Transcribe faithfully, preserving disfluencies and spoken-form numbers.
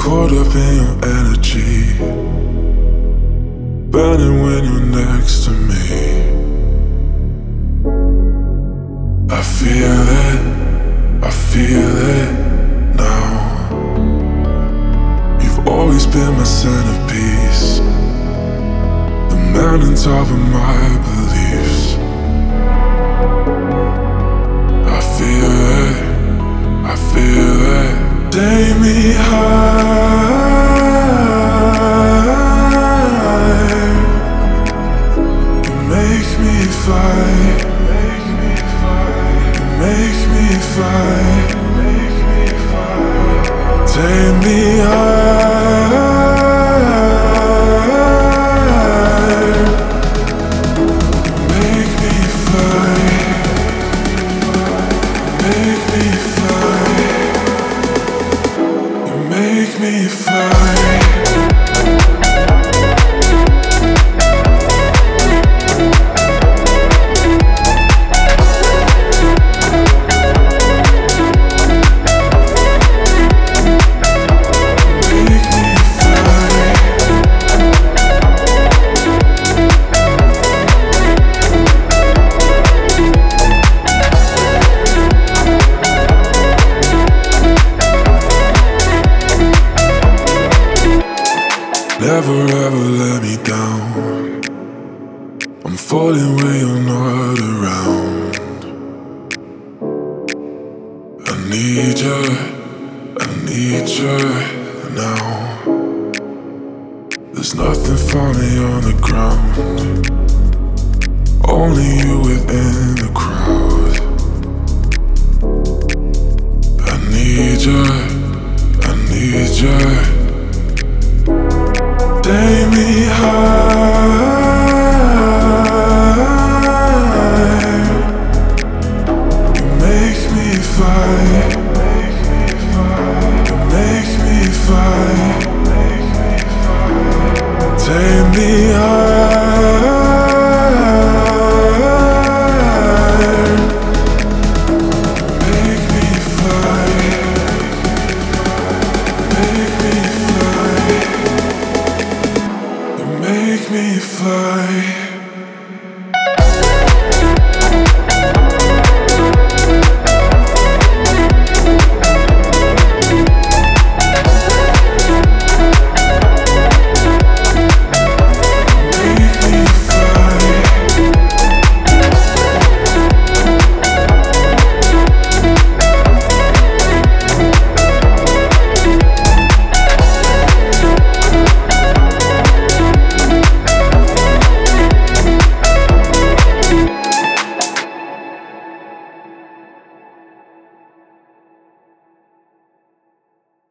caught up in your energy, burning when you're next to me. I feel it, I feel it now. You've always been my centerpiece, the mountain top of my beliefs. I feel it, I feel it. Take me high, you make me fly, you make me fly. Take me high, make me fly, make me fly. Make me fly. Never ever let me down. I'm falling when you're not around. I need you, I need you now. There's nothing for me on the ground, only you within the crowd. I need you, I need you.